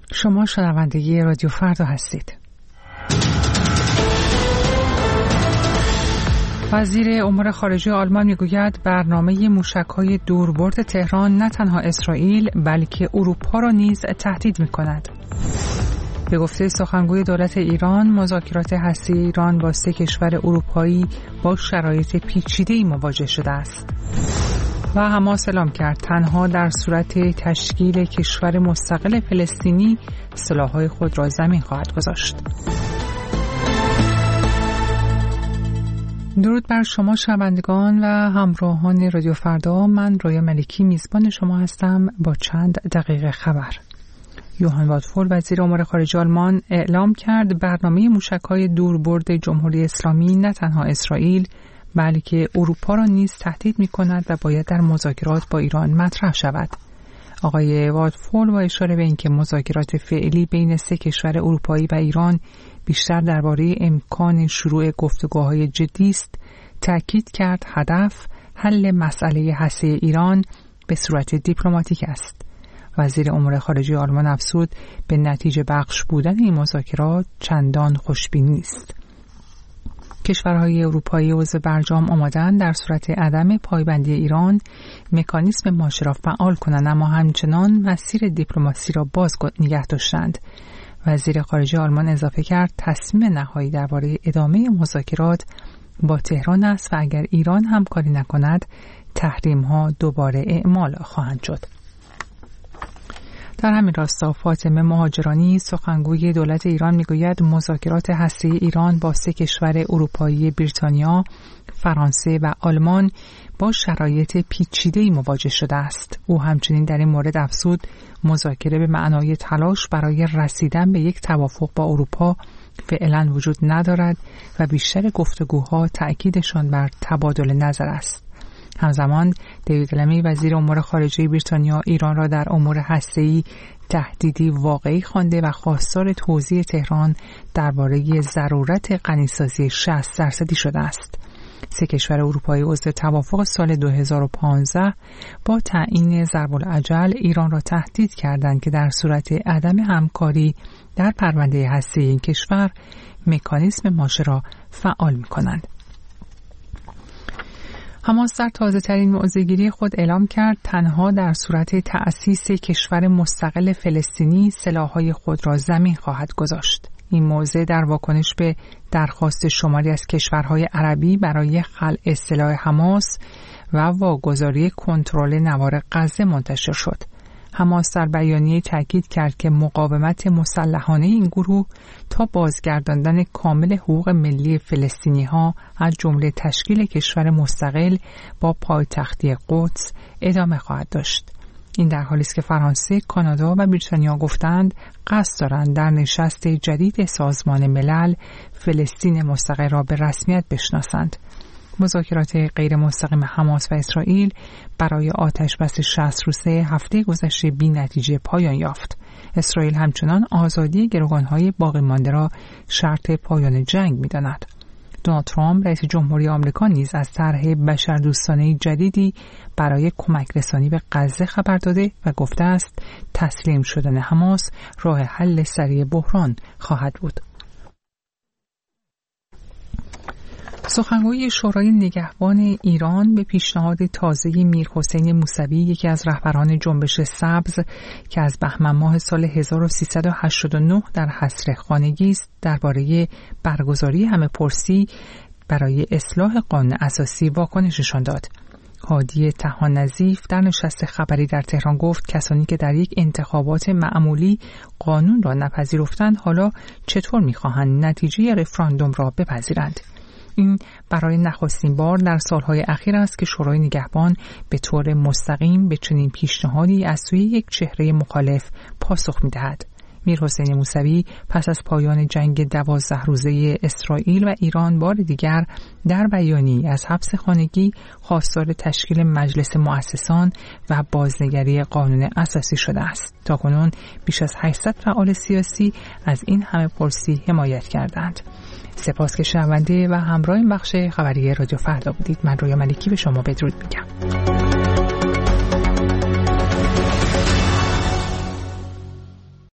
شما شنونده رادیو فردا هستید. وزیر امور خارجه آلمان میگوید برنامه موشک‌های دوربرد تهران نه تنها اسرائیل بلکه اروپا را نیز تهدید می‌کند. به گفته سخنگوی دولت ایران، مذاکرات هسته‌ای ایران با 3 کشور اروپایی با شرایط پیچیده‌ای مواجه شده است. و حماس اعلام کرد تنها در صورت تشکیل کشور مستقل فلسطینی سلاح‌های خود را زمین خواهد گذاشت. درود بر شما شنوندگان و همراهان رادیو فردا. من رویا ملکی میزبان شما هستم با چند دقیقه خبر. یوهان وادفول وزیر امور خارجه آلمان اعلام کرد برنامه موشک‌های دوربرد جمهوری اسلامی نه تنها اسرائیل بلکه اروپا را نیز تهدید می‌کند و باید در مذاکرات با ایران مطرح شود. آقای وادفول با اشاره به اینکه مذاکرات فعلی بین 3 کشور اروپایی و ایران بیشتر درباره امکان شروع گفتگوهای جدی است، تأکید کرد هدف حل مسئله هسته ایران به صورت دیپلماتیک است. وزیر امور خارجه آلمان افزود به نتیجه بخش بودن این مذاکرات چندان خوشبین نیست. کشورهای اروپایی عضو برجام آماده‌اند در صورت عدم پایبندی ایران مکانیسم ماشه را فعال کنند، اما همچنان مسیر دیپلماسی را باز نگه داشتند. وزیر خارجه آلمان اضافه کرد تصمیم نهایی درباره ادامه مذاکرات با تهران است و اگر ایران همکاری نکند تحریم‌ها دوباره اعمال خواهند شد. در همین راستا فاطمه مهاجرانی سخنگوی دولت ایران میگوید مذاکرات هسته‌ای ایران با 3 کشور اروپایی بریتانیا، فرانسه و آلمان با شرایط پیچیده‌ای مواجه شده است. او همچنین در این مورد افزود مذاکره به معنای تلاش برای رسیدن به یک توافق با اروپا فعلا وجود ندارد و بیشتر گفتگوها تأکیدشان بر تبادل نظر است. همزمان دیوید لمی وزیر امور خارجه بریتانیا ایران را در امور هسته‌ای تهدیدی واقعی خوانده و خواستار توضیح تهران درباره ضرورت غنیسازی 60% شده است. 3 کشور اروپایی عضو توافق سال 2015 با تعیین ضرب‌الاجل ایران را تهدید کردند که در صورت عدم همکاری در پرونده هسته‌ای این کشور مکانیسم ماشه را فعال می‌کنند. حماس در تازه‌ترین موضع‌گیری خود اعلام کرد تنها در صورت تأسیس کشور مستقل فلسطینی سلاح‌های خود را زمین خواهد گذاشت. این موضع در واکنش به درخواست شماری از کشورهای عربی برای خلع سلاح حماس و واگذاری کنترل نوار غزه منتشر شد. حماس در بیانیه تاکید کرد که مقاومت مسلحانه این گروه تا بازگرداندن کامل حقوق ملی فلسطینی‌ها از جمله تشکیل کشور مستقل با پایتختی قدس ادامه خواهد داشت. این در حالی است که فرانسه، کانادا و بریتانیا گفتند قصد دارند در نشست جدید سازمان ملل فلسطین مستقل را به رسمیت بشناسند. مذاکرات غیر مستقیم حماس و اسرائیل برای آتشبس 60 روزه هفته گذشته بی نتیجه پایان یافت. اسرائیل همچنان آزادی گروگانهای باقی مانده را شرط پایان جنگ می‌داند. دونالد ترامپ رئیس جمهوری آمریکا نیز از طرح بشردوستانه جدیدی برای کمک رسانی به غزه خبر داده و گفته است تسلیم شدن حماس راه حل سریع بحران خواهد بود. سخنگوی شورای نگهبان ایران به پیشنهاد تازه میرحسین موسوی، یکی از رهبران جنبش سبز که از بهمن ماه سال 1389 در حصر خانگی است، درباره برگزاری همه‌پرسی برای اصلاح قانون اساسی واکنششان داد. هادی طحان نظیف در نشست خبری در تهران گفت کسانی که در یک انتخابات معمولی قانون را نپذیرفتند حالا چطور می‌خواهند نتیجه رفراندوم را بپذیرند؟ این برای نخستین بار در سالهای اخیر است که شورای نگهبان به طور مستقیم به چنین پیشنهادی از سوی یک چهره مخالف پاسخ می‌دهد. میرحسین موسوی پس از پایان جنگ 12 روزه اسرائیل و ایران بار دیگر در بیانیه‌ای از حبس خانگی خواستار تشکیل مجلس مؤسسان و بازنگری قانون اساسی شده است. تاکنون بیش از 800 فعال سیاسی از این همه‌پرسی حمایت کردند. سپاس که شنونده و همراه بخش خبری رادیو فردا بودید. من رویا ملکی به شما بدرود میگم.